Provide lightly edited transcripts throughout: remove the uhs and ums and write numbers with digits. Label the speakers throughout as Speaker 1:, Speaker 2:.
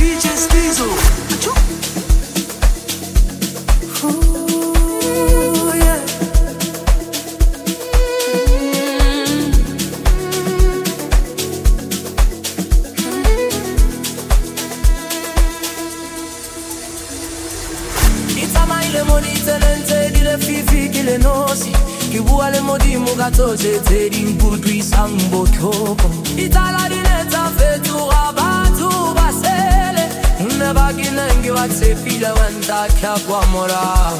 Speaker 1: DJ Skizo. Ooh, yeah. Itamaile monitelente di le fifi che le nosi. Che vuole modimo gatose te di imputui sambo chopo. Itala di netta fetura batu basele. Ne bagina nge vatse fila wanta kwa mora.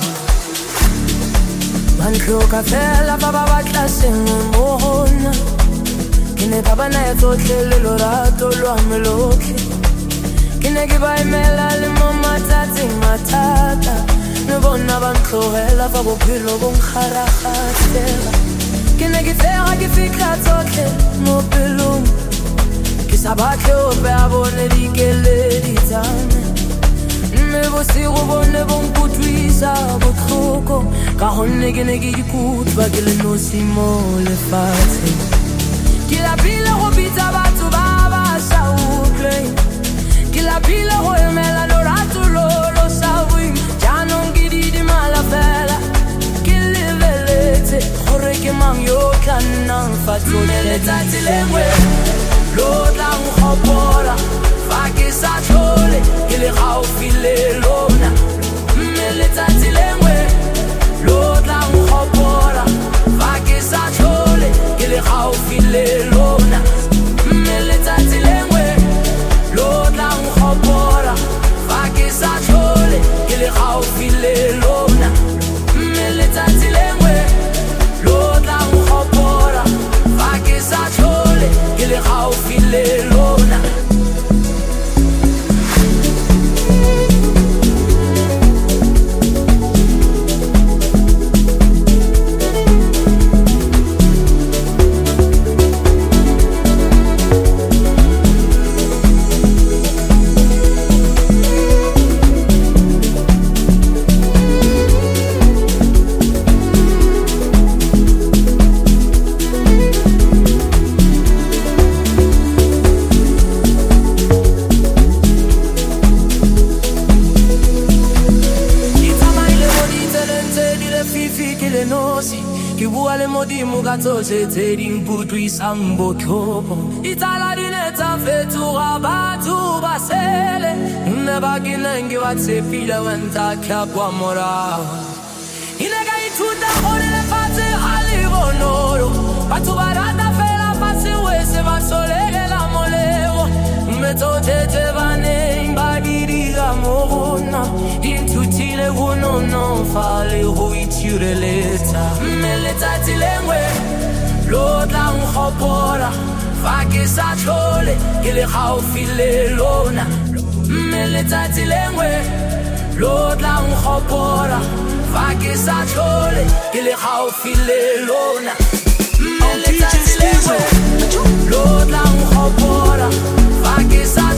Speaker 1: Man kroka fela baba batla singumona. Kine baba na yatotle lorato lo ameloke. Kine giba imela le mama tati matata. Ne bona bantlogela fa bophelo bo nkgaragatela. Ke ne ke tsega ke fitlha tsotlhe mo pelong. Ke sa batle ope a bone dikeledi tsame. Mme bosigo bone bo nkutlwisa botlhoko. Ka gonne ke ne ke ikutlwa ke le nosi mo lefatsheng. Ke lapile go bitsa batho ba ba sa utlweng. Ke lapile go emela lorato lo sa buing. Jaanong ke didimala fela ke lebeletse gore ke mang yo tla nnang fa tsone letsatsi lengwe lo tla nkgopola fa ke sa tlhole ke le gaufi le lona. Mme letsatsi lengwe lo tla nkgopola fa ke sa tlhole ke le gaufi le lona. Mme letsatsi lengwe lo tla nkgopola fa ke sa tlhole ke le gaufi le lona. Mme letsatsi lengwe lo tla nkgopola fa ke sa tlhole ke le gaufi le lona. Tse di mputwisang botlhoko. Itala di netsa fetoga batho ba sele. Nne ba ke nenge wa tshepile wa ntlhatlha kwa morago. E ne ka ithuta gore lefatshe ga le bonolo. Batho ba rata fela fa sengwe ba solegela molemo. Mme tsotlhe tse ba neng ba di dira mo gona di nthutile go nonofa le go itshireletsa. Mme letsatsi lengwe lo tla nkgopola fa ke sa tlhole ke le gaufi le lona. Mme letsatsi lengwe lo tla nkgopola fa ke sa tlhole ke le gaufi le lona. Mme letsatsi lengwe lo tla nkgopola fa ke sa